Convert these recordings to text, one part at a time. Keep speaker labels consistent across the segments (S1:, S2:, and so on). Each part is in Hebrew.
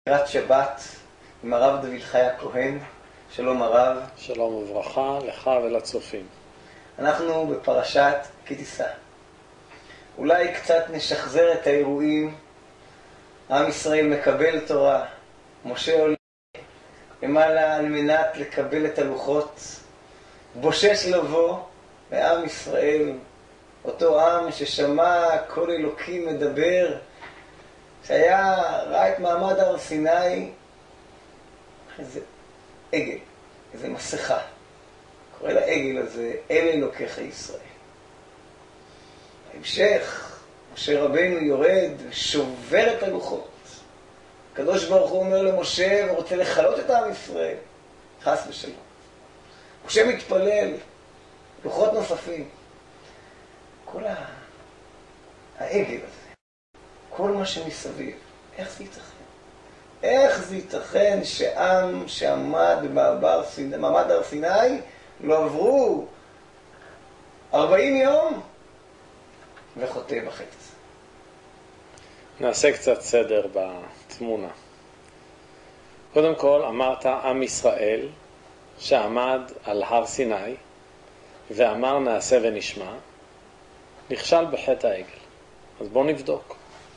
S1: סקירת שבת עם הרב דוד חי הכהן. שלום הרב.
S2: שלום וברכה לך ולצופים.
S1: אנחנו בפרשת כי תישא. אולי קצת נשחזר את האירועים. עם ישראל מקבל תורה, משה עולה למעלה על מנת לקבל את הלוחות, בושש לבוא, ועם ישראל, אותו עם ששמע כל אלוקים מדבר, שהיה ראה את מעמד הר סיני, איזה עגל, איזה מסכה. קורא לעגל הזה, אל אלוקיך ישראל. בהמשך, משה רבנו יורד ושובר את הלוחות. הקדוש ברוך הוא אומר למשה ורוצה לחלות את עם ישראל. חס ושלום. משה מתפלל, לוחות נוספים. כל העגל הזה, כל מה שמסביב, איך זה ייתכן? איך זה ייתכן שעם שעמד במעמד הר סיני לא עברו 40 יום וחוטא בחטא הזה?
S2: נעשה קצת סדר בתמונה. קודם כל אמרת עם ישראל שעמד על הר סיני ואמר נעשה ונשמע, נכשל בחטא העגל. אז בואו נבדוק.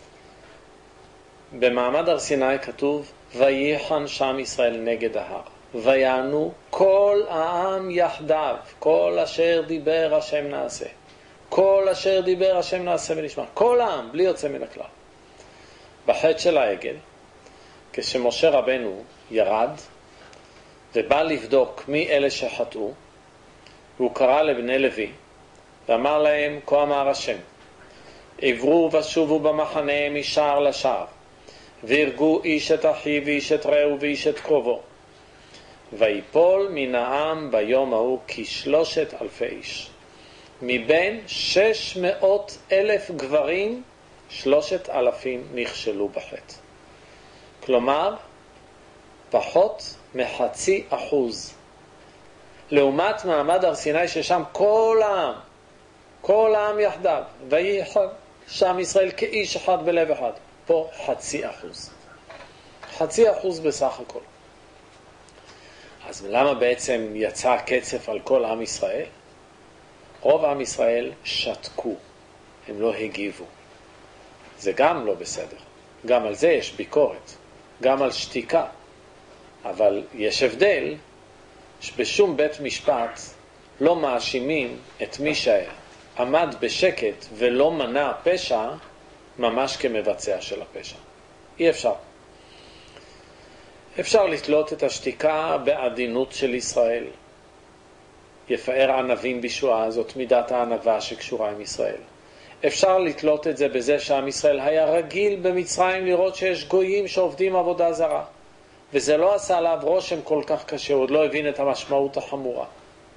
S2: במעמד הר סיני כתוב ויחן שם ישראל נגד ההר ויענו כל העם יחדיו, כל אשר דיבר השם נעשה, כל אשר דיבר השם נעשה ונשמע, כל העם בלי יוצא מן הכלל. בחטא של העגל, כשמשה רבנו ירד ובא לבדוק מי אלה שחטאו, והוא קרא לבני לוי ואמר להם כה אמר השם, עברו ושובו במחנה משער לשער והרגו איש את אחיו ואיש את רעהו ואיש את קרובו, ויפול מן העם ביום ההוא כ3,000 איש, מבין 600,000 גברים 3,000 נכשלו בחטא. כלומר פחות מ0.5%, לעומת מעמד הר סיני ששם כל העם יחדיו, ויחן שם ישראל כאיש אחד בלב אחד. פה 0.5%, 0.5% בסך הכל. אז למה בעצם יצא קצף על כל עם ישראל? רוב עם ישראל שתקו, הם לא הגיבו. זה גם לא בסדר, גם על זה יש ביקורת, גם על שתיקה. אבל יש הבדל שבשום בית משפט לא מאשימים את מי שעמד בשקט ולא מנע פשע ממש כמבצע של הפשע. אי אפשר. אפשר לתלות את השתיקה בעדינות של ישראל. יפאר ענבים בישועה, זאת מידת הענבה שקשורה עם ישראל. אפשר לתלות את זה בזה שעם ישראל היה רגיל במצרים לראות שיש גויים שעובדים עבודה זרה. וזה לא עשה עליו רושם כל כך קשה, הוא עוד לא הבין את המשמעות החמורה.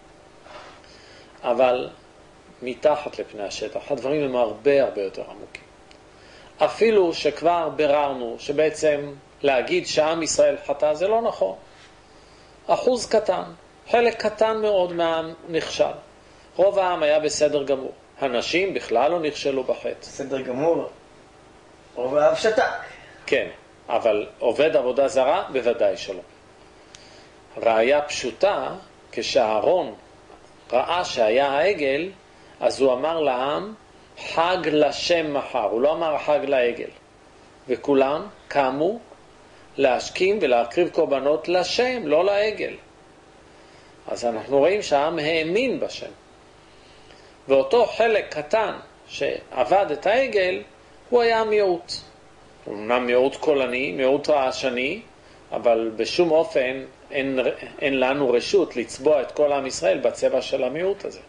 S2: אבל מתחת לפני השטח, הדברים הם הרבה יותר עמוקים. אפילו שכבר בררנו שבעצם להגיד שעם ישראל חטא זה לא נכון. אחוז קטן, חלק קטן מאוד מהעם נכשל. רוב העם היה בסדר גמור. הנשים בכלל לא נכשלו בחטא.
S1: בסדר גמור, רוב העם שתק.
S2: כן, אבל עובד עבודה זרה בוודאי שלא. ראיה פשוטה, כשאהרון ראה שהיה העגל, אז הוא אמר לעם חג לשם מחר, הוא לא אמר חג לעגל. וכולם קמו להשכים ולהקריב קורבנות לשם, לא לעגל. אז אנחנו רואים שהעם האמין בשם. ואותו חלק קטן שעבד את העגל, הוא היה מיעוט. הוא אמנם מיעוט קולני, מיעוט רעשני, אבל בשום אופן אין לנו רשות לצבוע את כל עם ישראל בצבע של המיעוט הזה.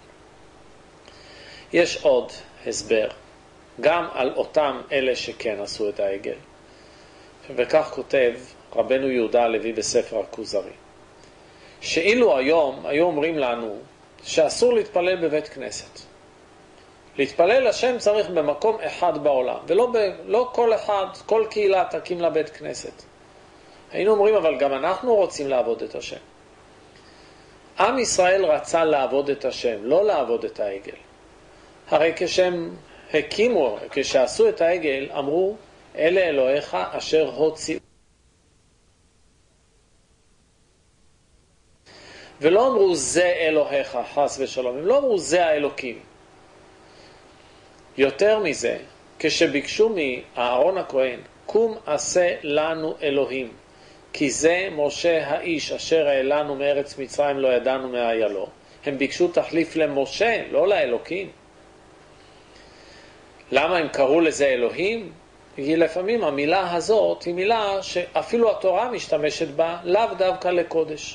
S2: יש עוד הסבר, גם על אותם אלה שכן עשו את העגל. וכך כותב רבנו יהודה הלוי בספר הכוזרי. שאילו היום היו אומרים לנו שאסור להתפלל בבית כנסת. להתפלל השם צריך במקום אחד בעולם, ולא כל אחד, כל קהילה תקים לה בית כנסת. היינו אומרים, אבל גם אנחנו רוצים לעבוד את השם. עם ישראל רצה לעבוד את השם, לא לעבוד את העגל. הרי כשהם הקימו, כשעשו את העגל, אמרו, אלה אלוהיך אשר הוציאו ולא אמרו זה אלוהיך, חס ושלום, הם לא אמרו זה האלוקים. יותר מזה, כשביקשו מאהרון הכהן, קום עשה לנו אלוהים, כי זה משה האיש אשר העלנו מארץ מצרים לא ידענו מאיה לו, הם ביקשו תחליף למשה, לא לאלוקים. למה הם קראו לזה אלוהים? כי לפעמים המילה הזאת היא מילה שאפילו התורה משתמשת בה, לאו דווקא לקודש.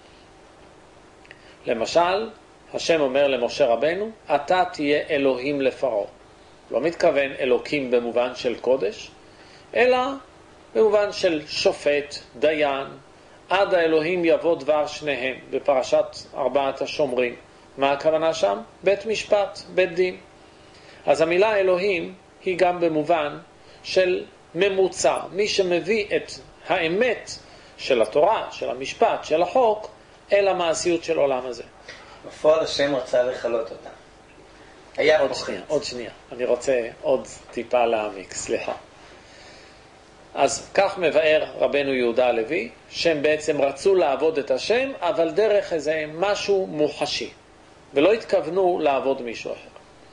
S2: למשל, השם אומר למשה רבנו, אתה תהיה אלוהים לפרעה. לא מתכוון אלוקים במובן של קודש, אלא במובן של שופט, דיין, עד האלוהים יבוא דבר שניהם, בפרשת ארבעת השומרים. מה הכוונה שם? בית משפט, בית דין. אז המילה אלוהים היא גם במובן של ממוצע, מי שמביא את האמת של התורה, של המשפט, של החוק, אל המעשיות של עולם הזה.
S1: בפועל השם רצה לחלות אותה.
S2: עוד שנייה, אני רוצה עוד טיפה להעמיק, סליחה. אז כך מבאר רבנו יהודה הלוי, שהם בעצם רצו לעבוד את השם, אבל דרך איזה משהו מוחשי, ולא התכוונו לעבוד מישהו אחר.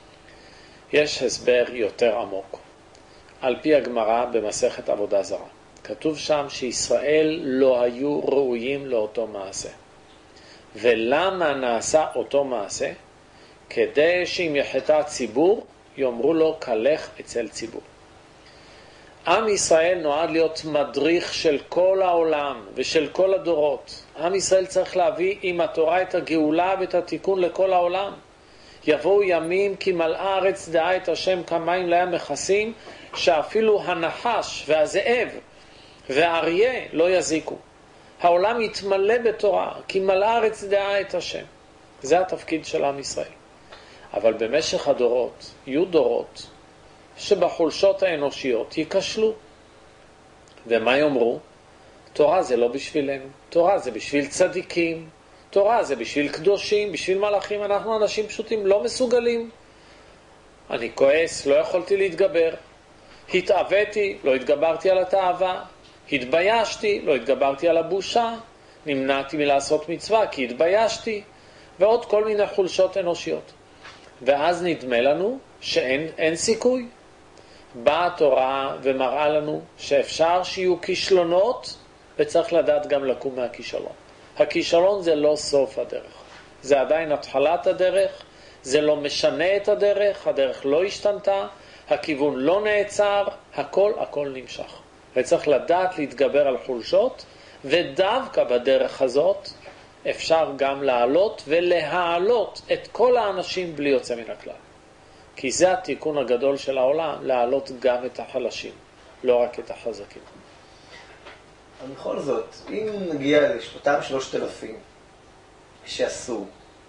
S2: יש הסבר יותר עמוק. על פי הגמרא במסכת עבודה זרה. כתוב שם שישראל לא היו ראויים לאותו מעשה. ולמה נעשה אותו מעשה? כדי שאם יחטא ציבור, יאמרו לו כלך אצל ציבור. עם ישראל נועד להיות מדריך של כל העולם ושל כל הדורות. עם ישראל צריך להביא עם התורה את הגאולה ואת התיקון לכל העולם. יבואו ימים כי מלאה הארץ דעה את השם כמים לים מכסים, שאפילו הנחש והזאב והאריה לא יזיקו. העולם יתמלא בתורה, כי מלאה הארץ דעה את השם. זה התפקיד של עם ישראל. אבל במשך הדורות, יהיו דורות שבחולשות האנושיות ייכשלו. ומה יאמרו? תורה זה לא בשבילנו, תורה זה בשביל צדיקים, תורה זה בשביל קדושים, בשביל מלאכים, אנחנו אנשים פשוטים לא מסוגלים. אני כועס, לא יכולתי להתגבר. התאוויתי, לא התגברתי על התאווה. התביישתי, לא התגברתי על הבושה. נמנעתי מלעשות מצווה כי התביישתי. ועוד כל מיני חולשות אנושיות. ואז נדמה לנו שאין סיכוי. באה התורה ומראה לנו שאפשר שיהיו כישלונות, וצריך לדעת גם לקום מהכישלון. הכישלון זה לא סוף הדרך. זה עדיין התחלת הדרך, זה לא משנה את הדרך, הדרך לא השתנתה, הכיוון לא נעצר, הכל נמשך. וצריך לדעת להתגבר על חולשות, ודווקא בדרך הזאת אפשר גם לעלות ולהעלות את כל האנשים בלי יוצא מן הכלל. כי זה התיקון הגדול של העולם, להעלות גם את החלשים, לא רק את החזקים.
S1: אבל בכל זאת, אם נגיע לאותם 3,000 שעשו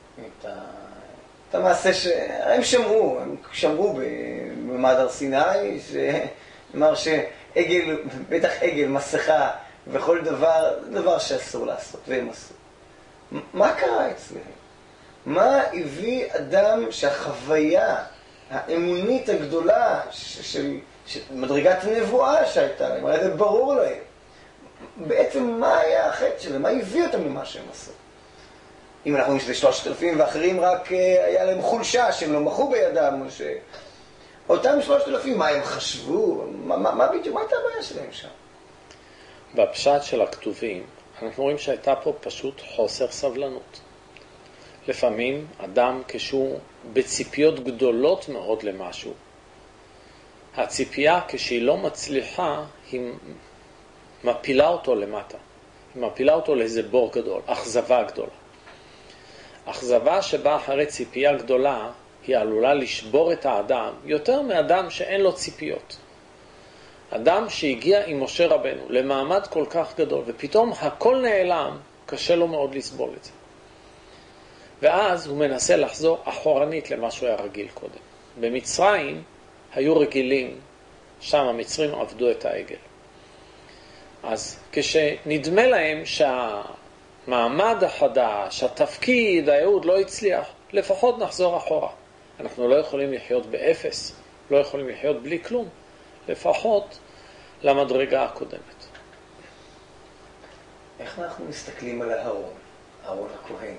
S1: את המעשה שהם שמרו במעמד הר סיני, שאמר שעגל, בטח עגל, מסכה וכל דבר שאסור לעשות, והם עשו. מה קרה אצלם? מה הביא אדם שהחוויה האמונית הגדולה של מדרגת נבואה שהייתה להם, הרי זה ברור להם. בעצם מה היה החטא שלהם? מה הביא אותם למה שהם עשו? אם אנחנו רואים שזה 3,000 ואחרים רק היה להם חולשה שהם לא מחו בידם, אותם 3,000, מה הם חשבו? מה בדיוק? מה הייתה הבעיה שלהם שם?
S2: בפשט של הכתובים אנחנו רואים שהייתה פה פשוט חוסר סבלנות. לפעמים אדם כשהוא בציפיות גדולות מאוד למשהו, הציפייה כשהיא לא מצליחה היא מפילה אותו למטה. היא מפילה אותו לאיזה בור גדול, אכזבה גדולה. אכזבה שבאה אחרי ציפייה גדולה היא עלולה לשבור את האדם יותר מאדם שאין לו ציפיות. אדם שהגיע עם משה רבנו למעמד כל כך גדול ופתאום הכל נעלם, קשה לו מאוד לסבול את זה. ואז הוא מנסה לחזור אחורנית למה שהוא היה רגיל קודם. במצרים היו רגילים, שם המצרים עבדו את העגל. אז כשנדמה להם שהמעמד החדש, התפקיד, הייעוד לא הצליח, לפחות נחזור אחורה. אנחנו לא יכולים לחיות באפס, לא יכולים לחיות בלי כלום, לפחות למדרגה הקודמת.
S1: איך אנחנו מסתכלים על אהרון? אהרון הכהן.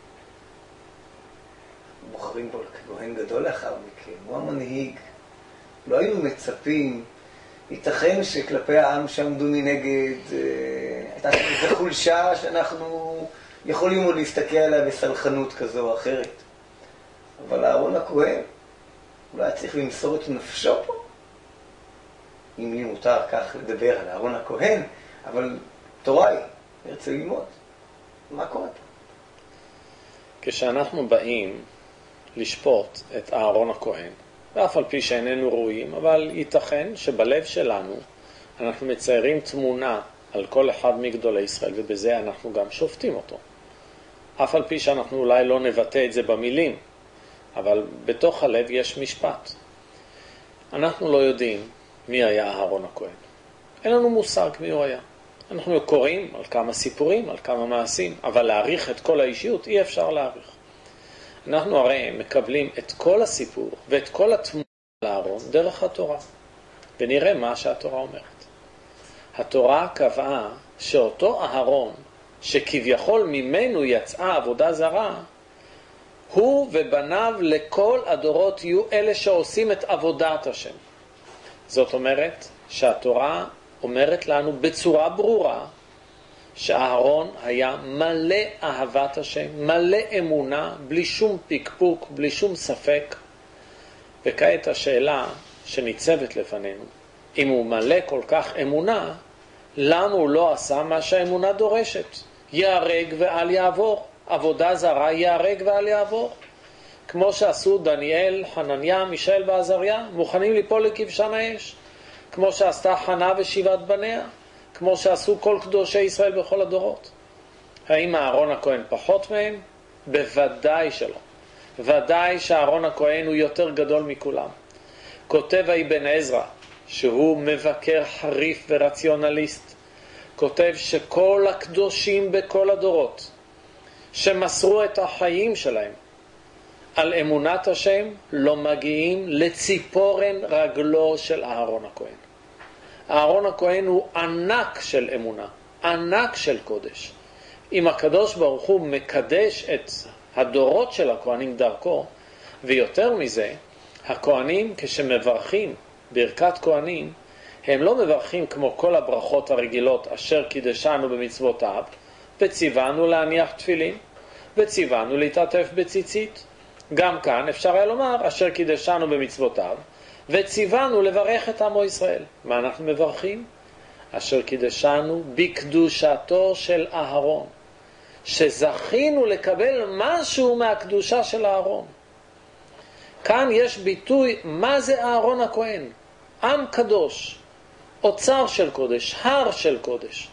S1: בוחרים בו כהן גדול לאחר מכן, הוא המנהיג. לא היינו מצפים, ייתכן שכלפי העם שעמדו מנגד, הייתה איזו חולשה שאנחנו יכולים עוד להסתכל עליה בסלחנות כזו או אחרת. אבל אהרון הכהן, אולי צריך למסור את נפשו פה. אם לי מותר כך לדבר על אהרון הכהן, אבל תוראי, נרצה ללמוד. מה קורה פה?
S2: כשאנחנו באים לשפוט את אהרון הכהן, ואף על פי שאיננו רואים, אבל ייתכן שבלב שלנו אנחנו מציירים תמונה על כל אחד מגדולי ישראל, ובזה אנחנו גם שופטים אותו. אף על פי שאנחנו אולי לא נבטא את זה במילים, אבל בתוך הלב יש משפט. אנחנו לא יודעים מי היה אהרון הכהן. אין לנו מושג מי הוא היה. אנחנו קוראים על כמה סיפורים, על כמה מעשים, אבל להעריך את כל האישיות אי אפשר להעריך. אנחנו הרי מקבלים את כל הסיפור ואת כל התמונה על אהרון דרך התורה. ונראה מה שהתורה אומרת. התורה קבעה שאותו אהרון, שכביכול ממנו יצאה עבודה זרה, הוא ובניו לכל הדורות יהיו אלה שעושים את עבודת השם. זאת אומרת שהתורה אומרת לנו בצורה ברורה שאהרון היה מלא אהבת השם, מלא אמונה, בלי שום פקפוק, בלי שום ספק. וכעת השאלה שניצבת לפנינו, אם הוא מלא כל כך אמונה, למה הוא לא עשה מה שהאמונה דורשת? יהרג ואל יעבור. עבודה זרה יהרג ואל יעבור. כמו שעשו דניאל, חנניה, מישאל ועזריה, מוכנים ליפול לכבשן האש. כמו שעשתה חנה ושבעת בניה. כמו שעשו כל קדושי ישראל בכל הדורות. האם אהרון הכהן פחות מהם? בוודאי שלא. ודאי שאהרון הכהן הוא יותר גדול מכולם. כותב אבן עזרא, שהוא מבקר חריף ורציונליסט, כותב שכל הקדושים בכל הדורות שמסרו את החיים שלהם על אמונת השם לא מגיעים לציפורן רגלו של אהרון הכהן. אהרון הכהן הוא ענק של אמונה, ענק של קודש. אם הקדוש ברוך הוא מקדש את הדורות של הכהנים דרכו, ויותר מזה, הכהנים כשמברכים ברכת כהנים, הם לא מברכים כמו כל הברכות הרגילות אשר קידשנו במצוותיו, וציוונו להניח תפילין, וציוונו להתעטף בציצית. גם כאן אפשר היה לומר אשר קידשנו במצוותיו, וציוונו לברך את עמו ישראל. מה אנחנו מברכים? אשר קידשנו בקדושתו של אהרון, שזכינו לקבל משהו מהקדושה של אהרון. כאן יש ביטוי מה זה אהרון הכהן. עם קדוש, אוצר של קודש, הר של קודש.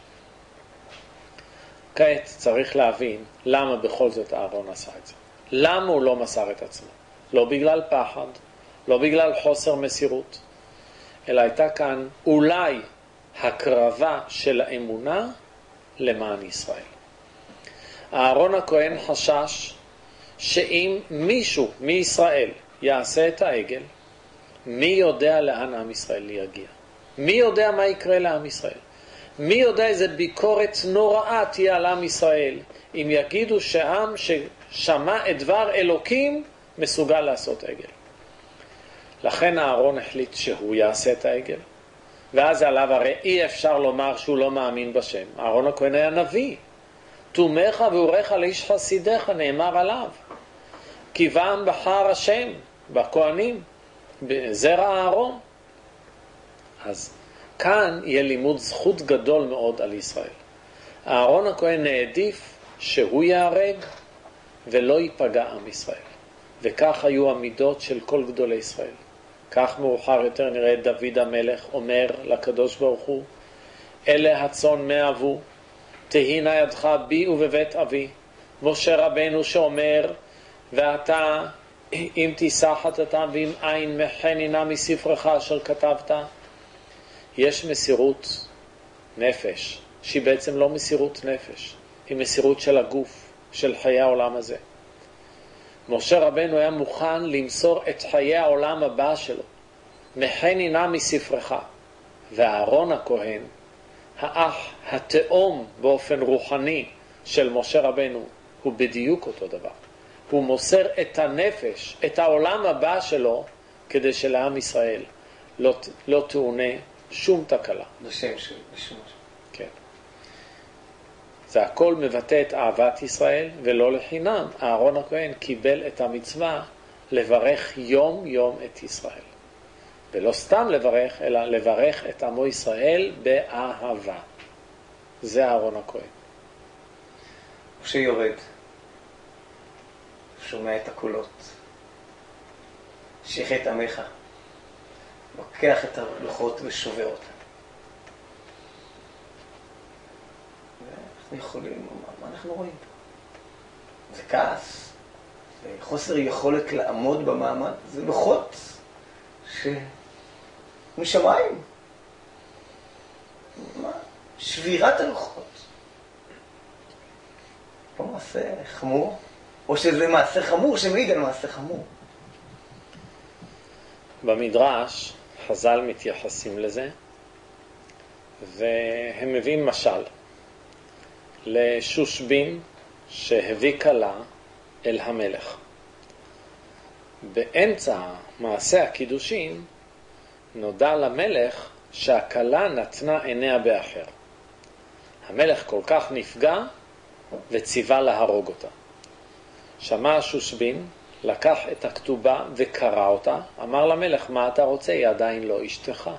S2: כעת צריך להבין למה בכל זאת אהרון עשה את זה. למה הוא לא מסר את עצמו? לא בגלל פחד, לא בגלל חוסר מסירות, אלא הייתה כאן אולי הקרבה של האמונה למען ישראל. אהרון הכהן חשש שאם מישהו מישראל יעשה את העגל, מי יודע לאן עם ישראל יגיע? מי יודע מה יקרה לעם ישראל? מי יודע איזה ביקורת נוראה תהיה על עם ישראל אם יגידו שעם ששמע את דבר אלוקים מסוגל לעשות עגל? לכן אהרון החליט שהוא יעשה את העגל, ואז עליו הרי אי אפשר לומר שהוא לא מאמין בשם. אהרון הכהן היה נביא. תומך ואורך לאיש חסידך, נאמר עליו. כי בם בחר השם בכהנים בזרע אהרון. אז כאן יהיה לימוד זכות גדול מאוד על ישראל. אהרון הכהן העדיף שהוא יהרג ולא ייפגע עם ישראל. וכך היו המידות של כל גדולי ישראל. כך מאוחר יותר נראה דוד המלך אומר לקדוש ברוך הוא, אלה הצאן מאבו, תהינה ידך בי ובבית אבי. משה רבנו שאומר, ואתה אם תישא חטאתם ואם אין מחנינה מספרך אשר כתבת. יש מסירות נפש, שהיא בעצם לא מסירות נפש, היא מסירות של הגוף, של חיי העולם הזה. משה רבנו היה מוכן למסור את חיי העולם הבא שלו, מחנינה מספרך. ואהרון הכהן, האח התאום באופן רוחני של משה רבנו, הוא בדיוק אותו דבר. הוא מוסר את הנפש, את העולם הבא שלו, כדי שלעם ישראל לא תאונה שום תקלה.
S1: בשם שלו, בשם.
S2: כן. זה הכל מבטא את אהבת ישראל, ולא לחינם. אהרון הכהן קיבל את המצווה לברך יום יום את ישראל. ולא סתם לברך, אלא לברך את עמו ישראל באהבה. זה אהרון הכהן.
S1: משה יורד, שומע את הקולות, שחט עמך, לוקח את הלוחות ושובר אותם. ואנחנו יכולים, מה אנחנו רואים פה? זה כעס, זה חוסר יכולת לעמוד במעמד, זה לוחות משמיים. מה? שבירת הלוחות. פה מעשה חמור, או שזה מעשה חמור שמעיד על מעשה חמור.
S2: במדרש חז"ל מתייחסים לזה, והם מביאים משל לשושבין שהביא כלה אל המלך. באמצע מעשה הקידושין נודע למלך שהכלה נתנה עיניה באחר. המלך כל כך נפגע וציווה להרוג אותה. שמע השושבין, לקח את הכתובה וקרא אותה, אמר למלך, מה אתה רוצה? היא עדיין לא אשתך.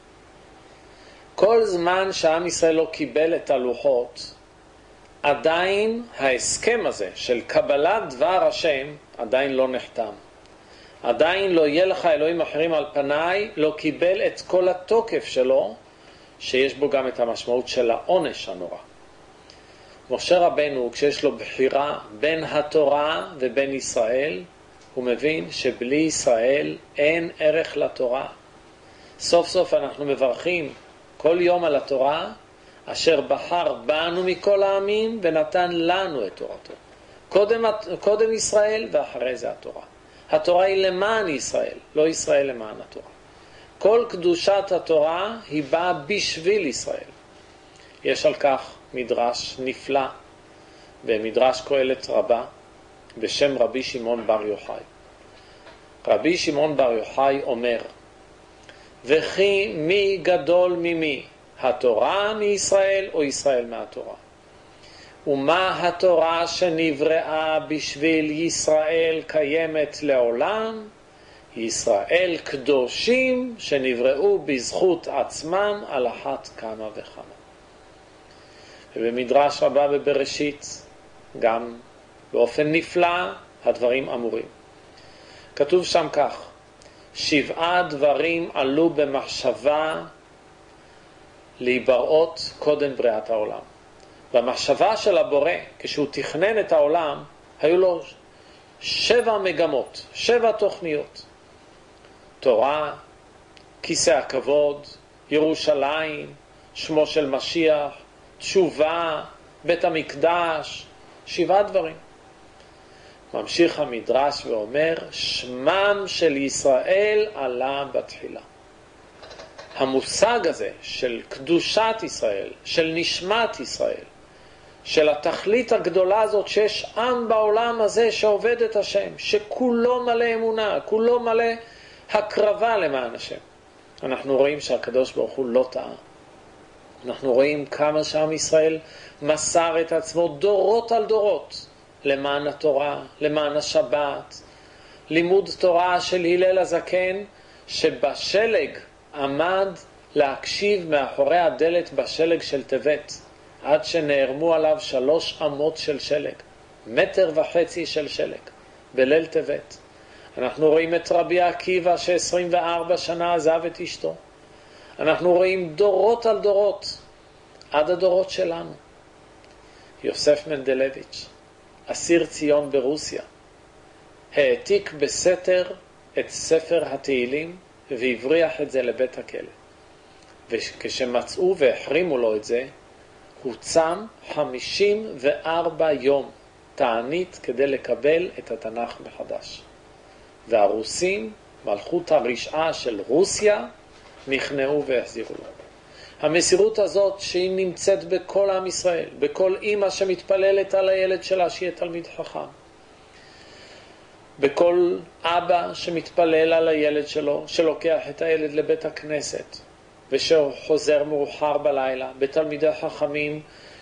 S2: כל זמן שעם ישראל לא קיבל את הלוחות, עדיין ההסכם הזה של קבלת דבר השם עדיין לא נחתם. עדיין לא יהיה לך אלוהים אחרים על פניי, לא קיבל את כל התוקף שלו, שיש בו גם את המשמעות של העונש הנורא. משה רבנו, כשיש לו בחירה בין התורה ובין ישראל, הוא מבין שבלי ישראל אין ערך לתורה. סוף סוף אנחנו מברכים כל יום על התורה, אשר בחר בנו מכל העמים ונתן לנו את תורתו. קודם ישראל ואחרי זה התורה. התורה היא למען ישראל, לא ישראל למען התורה. כל קדושת התורה היא באה בשביל ישראל. יש על כך מדרש נפלא במדרש קהלת רבה בשם רבי שמעון בר יוחאי. רבי שמעון בר יוחאי אומר, וכי מי גדול ממי, התורה מישראל או ישראל מהתורה? ומה התורה שנבראה בשביל ישראל קיימת לעולם? ישראל קדושים שנבראו בזכות עצמם על אחת כמה וכמה. ובמדרש רבה בבראשית גם באופן נפלא הדברים אמורים. כתוב שם כך, 7 דברים עלו במחשבה להיבראות קודם בריאת העולם. במחשבה של הבורא, כשהוא תכנן את העולם, היו לו 7 מגמות, 7 תוכניות. תורה, כיסא הכבוד, ירושלים, שמו של משיח, תשובה, בית המקדש, 7 דברים. ממשיך המדרש ואומר, שמם של ישראל עלה בתחילה. המושג הזה של קדושת ישראל, של נשמת ישראל, של התכלית הגדולה הזאת שיש עם בעולם הזה שעובד את השם, שכולו מלא אמונה, כולו מלא הקרבה למען השם. אנחנו רואים שהקדוש ברוך הוא לא טעה. אנחנו רואים כמה שעם ישראל מסר את עצמו דורות על דורות למען התורה, למען השבת, לימוד תורה של הלל הזקן שבשלג עמד להקשיב מאחורי הדלת בשלג של טבת עד שנערמו עליו 3 אמות של שלג, 1.5 מטר של שלג בליל טבת. אנחנו רואים את רבי עקיבא ש24 שנה עזב את אשתו. אנחנו רואים דורות על דורות עד הדורות שלנו. יוסף מנדלביץ', אסיר ציון ברוסיה, העתיק בסתר את ספר התהילים והבריח את זה לבית הכלא. וכשמצאו והחרימו לו את זה, הוא צם 54 יום תענית כדי לקבל את התנ"ך מחדש. והרוסים, מלכות הרשעה של רוסיה, נכנעו והחזירו לו. המסירות הזאת שהיא נמצאת בכל עם ישראל, בכל אמא שמתפללת על הילד שלה שיהיה תלמיד חכם, בכל אבא שמתפלל על הילד שלו, שלוקח את הילד לבית הכנסת ושחוזר מאוחר בלילה, בתלמידי חכמים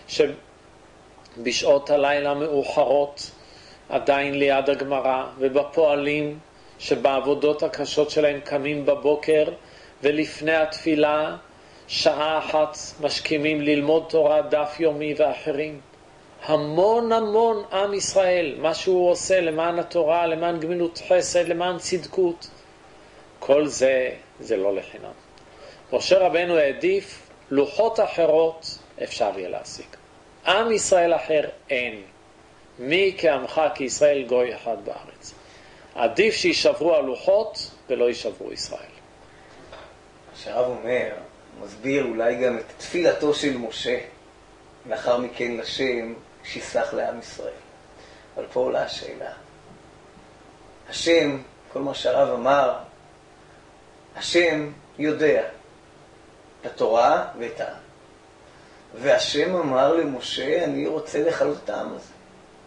S2: שבשעות הלילה מאוחרות עדיין ליד הגמרא, ובפועלים שבעבודות הקשות שלהם קמים בבוקר ולפני התפילה שעה אחת משכימים ללמוד תורה, דף יומי ואחרים. המון המון עם ישראל, מה שהוא עושה למען התורה, למען גמילות חסד, למען צדקות, כל זה לא לחינם. משה רבנו העדיף לוחות אחרות אפשר יהיה להשיג. עם ישראל אחר אין. מי כעמך כישראל גוי אחד בארץ. עדיף שישברו הלוחות ולא ישברו ישראל.
S1: שהרב אומר, מסביר אולי גם את תפילתו של משה, לאחר מכן לשם שיסח לעם ישראל. אבל פה עולה השאלה. השם, כל מה שהרב אמר, השם יודע את התורה ואת העם. והשם אמר למשה, אני רוצה לכלות את העם הזה.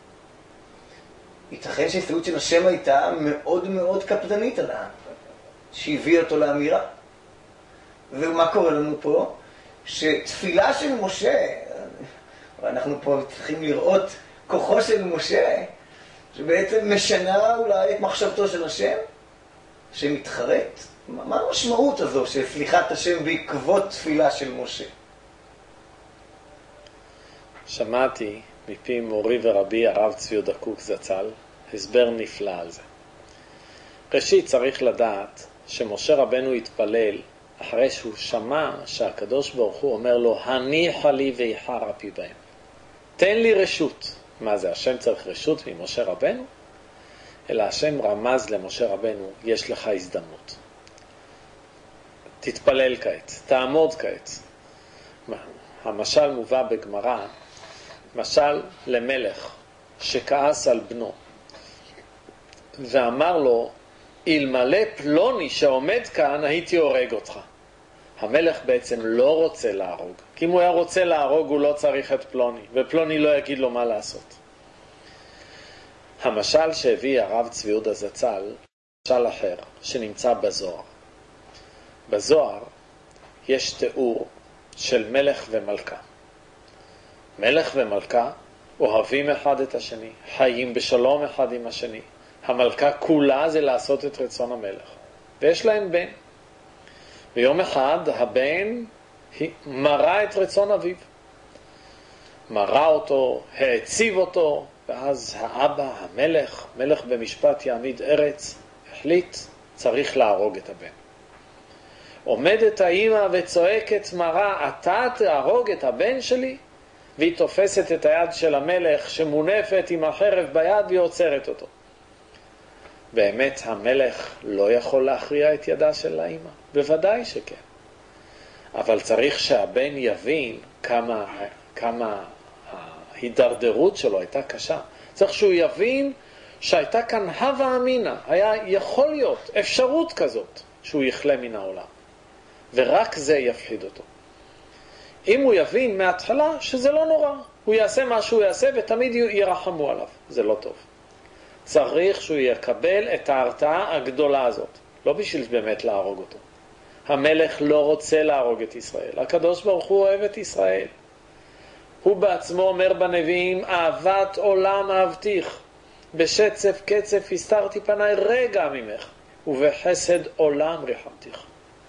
S1: ייתכן שההסתכלות של השם הייתה מאוד מאוד קפדנית על העם, שהביא אותו לאמירה. ומה קורה לנו פה? שתפילה של משה, ואנחנו פה צריכים לראות כוחו של משה, שבעצם משנה אולי את מחשבתו של השם, שמתחרט. מה המשמעות הזו של סליחת השם בעקבות תפילה של משה?
S2: שמעתי מפי מורי ורבי הרב צבי יהודה קוק זצ"ל הסבר נפלא על זה. ראשית צריך לדעת שמשה רבנו התפלל אחרי שהוא שמע שהקדוש ברוך הוא אומר לו, הניחה לי ואיחר אפי בהם. תן לי רשות. מה זה, השם צריך רשות ממשה רבנו? אלא השם רמז למשה רבנו, יש לך הזדמנות. תתפלל כעת, תעמוד כעת. המשל מובא בגמרא, משל למלך שכעס על בנו ואמר לו, אלמלא פלוני שעומד כאן הייתי הורג אותך. המלך בעצם לא רוצה להרוג, כי אם הוא היה רוצה להרוג הוא לא צריך את פלוני, ופלוני לא יגיד לו מה לעשות. המשל שהביא הרב צבי יהודה זצ"ל, משל אחר שנמצא בזוהר. בזוהר יש תיאור של מלך ומלכה. מלך ומלכה אוהבים אחד את השני, חיים בשלום אחד עם השני. המלכה כולה זה לעשות את רצון המלך. ויש להם בן. ויום אחד הבן מראה את רצון אביו. מראה אותו, העציב אותו, ואז האבא, המלך, מלך במשפט יעמיד ארץ, החליט, צריך להרוג את הבן. עומדת האמא וצועקת מרה, אתה תהרוג את הבן שלי? והיא תופסת את היד של המלך שמונפת עם החרב ביד והיא עוצרת אותו. באמת המלך לא יכול להכריע את ידה של האמא? בוודאי שכן. אבל צריך שהבן יבין כמה ההידרדרות שלו הייתה קשה. צריך שהוא יבין שהייתה כאן הווה אמינה, היה יכול להיות אפשרות כזאת שהוא יחלה מן העולם. ורק זה יפחיד אותו. אם הוא יבין מההתחלה שזה לא נורא, הוא יעשה מה שהוא יעשה ותמיד ירחמו עליו, זה לא טוב. צריך שהוא יקבל את ההרתעה הגדולה הזאת, לא בשביל באמת להרוג אותו. המלך לא רוצה להרוג את ישראל, הקדוש ברוך הוא אוהב את ישראל. הוא בעצמו אומר בנביאים, אהבת עולם אהבתיך, בשצף קצף הסתרתי פניי רגע ממך, ובחסד עולם ריחמתיך.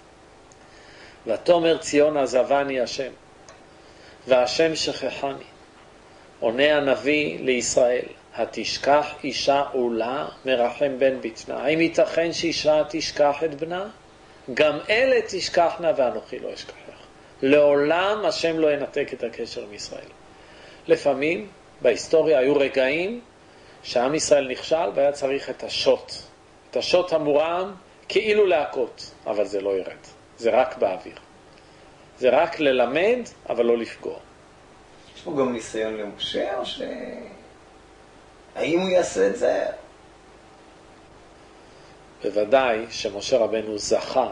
S2: ותאמר ציון עזבני השם, והשם שכחני. עונה הנביא לישראל, התשכח אישה עולה מרחם בן בטנה. האם ייתכן שאישה תשכח את בנה? גם אלה תשכחנה ואנוכי לא אשכחך. לעולם השם לא ינתק את הקשר עם ישראל. לפעמים בהיסטוריה היו רגעים שעם ישראל נכשל והיה צריך את השוט. את השוט המורם כאילו להכות, אבל זה לא ירד. זה רק באוויר. זה רק ללמד, אבל לא לפגוע.
S1: יש פה גם ניסיון למשה, או האם הוא יעשה את זה?
S2: בוודאי שמשה רבנו זכה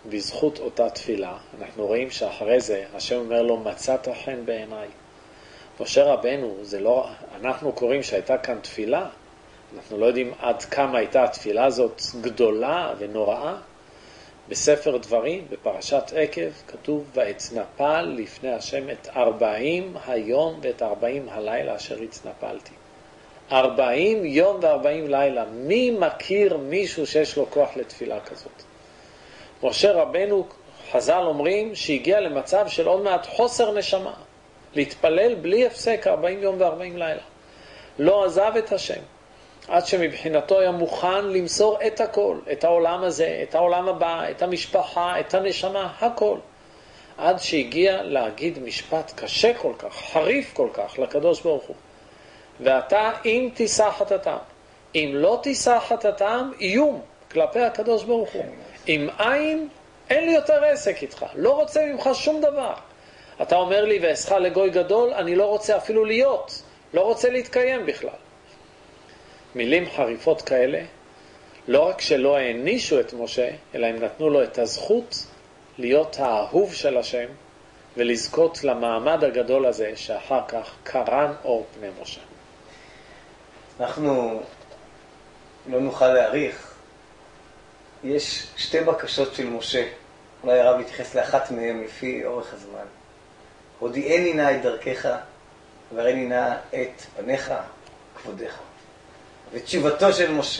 S2: בזכות אותה תפילה, אנחנו רואים שאחרי זה השם אומר לו, מצאת חן בעיניי. משה רבנו, זה לא, אנחנו קוראים שהייתה כאן תפילה, אנחנו לא יודעים עד כמה הייתה התפילה הזאת גדולה ונוראה. בספר דברים, בפרשת עקב, כתוב, ואצנפל לפני השם את 40 היום ואת 40 הלילה אשר הצנפלתי. 40 יום ו40 לילה. מי מכיר מישהו שיש לו כוח לתפילה כזאת? משה רבנו, חז"ל אומרים, שהגיע למצב של עוד מעט חוסר נשמה. להתפלל בלי הפסק 40 יום ו40 לילה. לא עזב את השם. עד שמבחינתו היה מוכן למסור את הכל, את העולם הזה, את העולם הבא, את המשפחה, את הנשמה, הכל. עד שהגיע להגיד משפט קשה כל כך, חריף כל כך, לקדוש ברוך הוא. ואתה אם תישא חטאתם, אם לא תישא חטאתם, איום כלפי הקדוש ברוך הוא. אם אין לי יותר עסק איתך, לא רוצה ממך שום דבר. אתה אומר לי, ואעשך לגוי גדול, אני לא רוצה אפילו להיות, לא רוצה להתקיים בכלל. מילים חריפות כאלה, לא רק שלא הענישו את משה, אלא הם נתנו לו את הזכות להיות האהוב של השם, ולזכות למעמד הגדול הזה, שאחר כך קרן אור פני משה.
S1: אנחנו לא נוכל להעריך. יש שתי בקשות של משה. אולי הרב יתייחס לאחת מהן לפי אורך הזמן. הודיעני נא את דרכך, והראני נא את פניך, כבודך. ותשובתו של משה.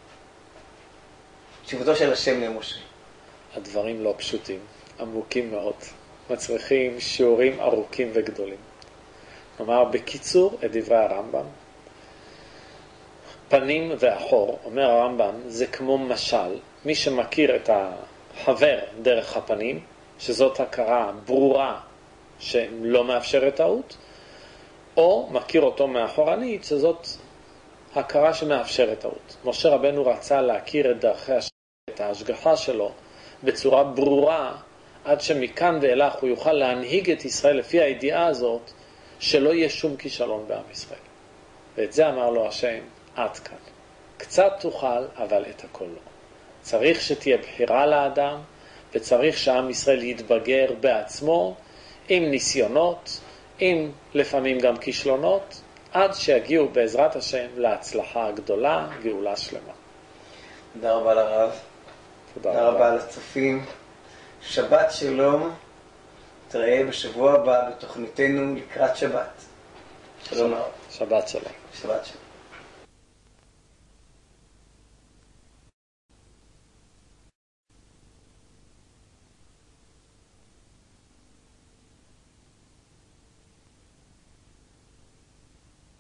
S1: תשובתו של השם למשה.
S2: הדברים לא פשוטים, עמוקים מאוד. מצריכים שיעורים ארוכים וגדולים. נאמר בקיצור את דברי הרמב"ם. פנים ואחור, אומר הרמב"ם, זה כמו משל. מי שמכיר את החבר דרך הפנים, שזאת הכרה ברורה שלא מאפשרת טעות, או מכיר אותו מאחורנית, שזאת הכרה שמאפשרת טעות. משה רבנו רצה להכיר את דרכי השם, את ההשגחה שלו, בצורה ברורה, עד שמכאן ואילך הוא יוכל להנהיג את ישראל לפי הידיעה הזאת, שלא יהיה שום כישלון בעם ישראל. ואת זה אמר לו השם, עד כאן. קצת תוכל, אבל את הכל לא. צריך שתהיה בחירה לאדם, וצריך שעם ישראל יתבגר בעצמו, עם ניסיונות, עם לפעמים גם כישלונות, עד שיגיעו בעזרת השם להצלחה הגדולה, גאולה שלמה.
S1: תודה רבה לרב. תודה רבה לצופים. שבת שלום. תראה בשבוע הבא בתוכניתנו לקראת שבת. שלום.
S2: שבת שלום.
S1: שבת שלום.